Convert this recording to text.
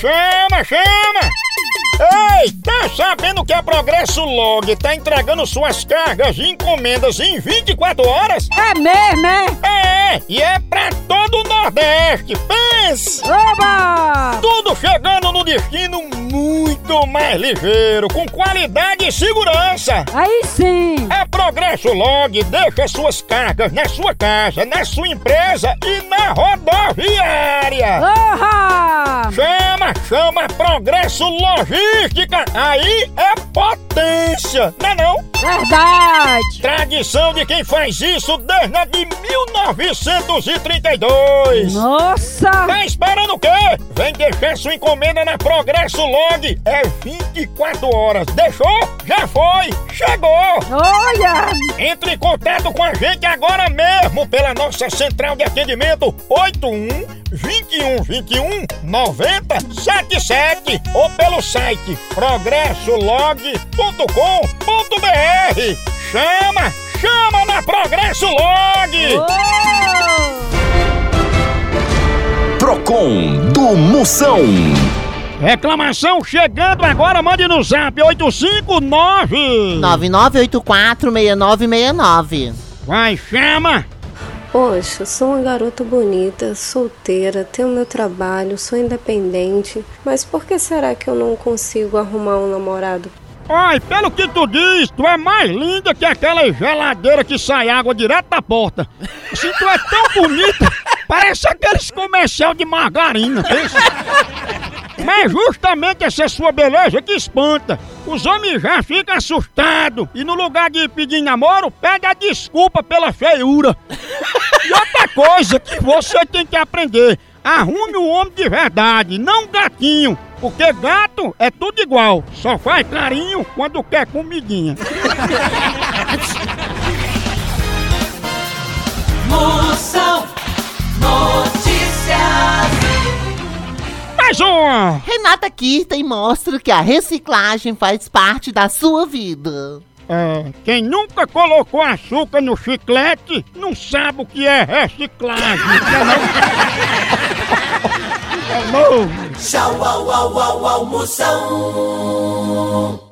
Chama! Ei, tá sabendo que a Progresso Log tá entregando suas cargas e encomendas em 24 horas? É mesmo, é? E é pra todo o Nordeste, pense! Oba! Tudo chegando no destino muito mais ligeiro, com qualidade e segurança. Aí sim! A Progresso Log deixa suas cargas na sua casa, na sua empresa e na rodoviária. Oha! Chama Progresso Logística, aí é potência, não é não? Verdade! Tradição de quem faz isso desde a de 1932. Nossa! Tá esperando o quê? Vem deixar sua encomenda na Progresso Log, é 24 horas, deixou? Já foi, chegou! Olha! Entre em contato com a gente agora mesmo pela nossa central de atendimento 81-21-21-9077 ou pelo site progressolog.com.br. Chama na Progresso Log! Oh! Procon do Moção. Reclamação chegando agora, mande no zap 859 99846969. Vai, chama! Poxa, sou uma garota bonita, solteira, tenho meu trabalho, sou independente, mas por que será que eu não consigo arrumar um namorado? Oi, pelo que tu diz, tu é mais linda que aquela geladeira que sai água direto da porta. Assim, tu é tão bonita, parece aqueles comercial de margarina. Mas justamente essa sua beleza que espanta. Os homens já ficam assustados e no lugar de pedir namoro, pede a desculpa pela feiura. E outra coisa que você tem que aprender, arrume um homem de verdade, não gatinho. Porque gato é tudo igual, só faz carinho quando quer comidinha. Moção Notícias. Mais uma! Renata Kirten mostra que a reciclagem faz parte da sua vida. Quem nunca colocou açúcar no chiclete não sabe o que é reciclagem. É novo. Tchau, au, Moção.